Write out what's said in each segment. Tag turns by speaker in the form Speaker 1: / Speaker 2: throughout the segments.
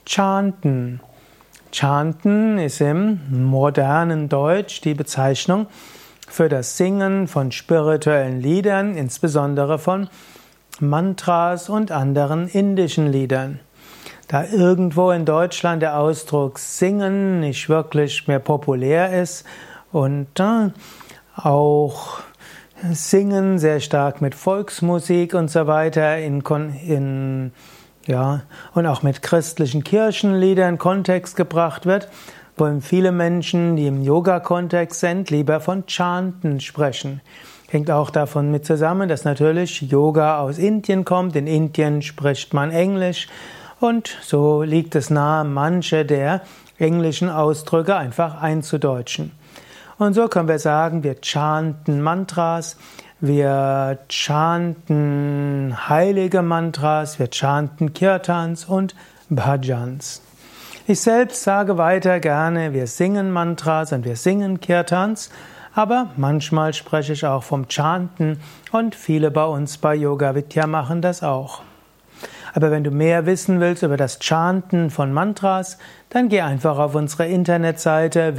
Speaker 1: Chanten. Chanten ist im modernen Deutsch die Bezeichnung für das Singen von spirituellen Liedern, insbesondere von Mantras und anderen indischen Liedern. Da irgendwo in Deutschland der Ausdruck Singen nicht wirklich mehr populär ist und auch Singen sehr stark mit Volksmusik und so weiter und auch mit christlichen Kirchenliedern in Kontext gebracht wird, wollen viele Menschen, die im Yoga-Kontext sind, lieber von Chanten sprechen. Hängt auch davon mit zusammen, dass natürlich Yoga aus Indien kommt. In Indien spricht man Englisch und so liegt es nahe, manche der englischen Ausdrücke einfach einzudeutschen. Und so können wir sagen, wir chanten Mantras, wir chanten heilige Mantras, wir chanten Kirtans und Bhajans. Ich selbst sage weiter gerne, wir singen Mantras und wir singen Kirtans, aber manchmal spreche ich auch vom Chanten und viele bei uns bei Yoga Vidya machen das auch. Aber wenn du mehr wissen willst über das Chanten von Mantras, dann geh einfach auf unsere Internetseite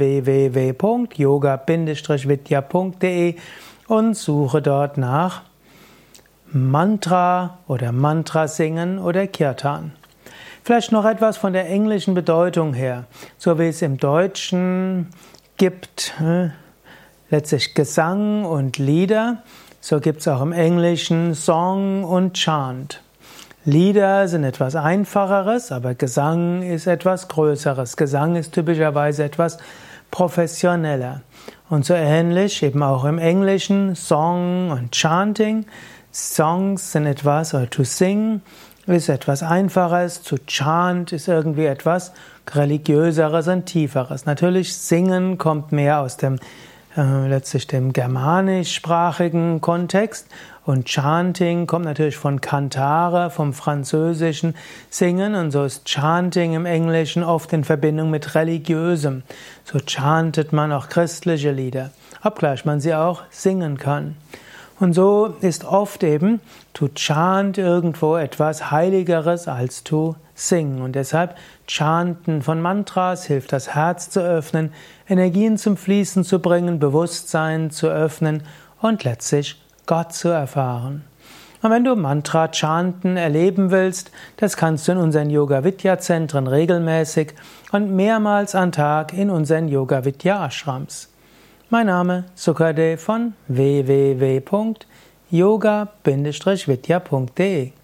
Speaker 1: www.yoga-vidya.de und suche dort nach Mantra oder Mantra singen oder Kirtan. Vielleicht noch etwas von der englischen Bedeutung her. So wie es im Deutschen gibt letztlich Gesang und Lieder, so gibt es auch im Englischen Song und Chant. Lieder sind etwas Einfacheres, aber Gesang ist etwas Größeres. Gesang ist typischerweise etwas professioneller. Und so ähnlich eben auch im Englischen Song und Chanting. Songs sind etwas, oder to sing ist etwas Einfaches, to chant ist irgendwie etwas Religiöseres und Tieferes. Natürlich Singen kommt mehr aus dem letztlich dem germanischsprachigen Kontext und Chanting kommt natürlich von Cantare, vom französischen Singen und so ist Chanting im Englischen oft in Verbindung mit Religiösem. So chantet man auch christliche Lieder, obgleich man sie auch singen kann. Und so ist oft eben to chant irgendwo etwas Heiligeres als to sing. Und deshalb Chanten von Mantras hilft, das Herz zu öffnen, Energien zum Fließen zu bringen, Bewusstsein zu öffnen und letztlich Gott zu erfahren. Und wenn du Mantra-Chanten erleben willst, das kannst du in unseren Yoga-Vidya-Zentren regelmäßig und mehrmals am Tag in unseren Yoga-Vidya-Ashrams. Mein Name Sukadev von www.yoga-vidya.de